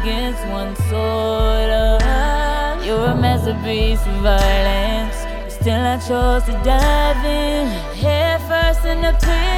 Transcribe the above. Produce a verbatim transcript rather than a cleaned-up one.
against one sword. Uh, you're a masterpiece of violence, but still I chose to dive in, head first in the pit.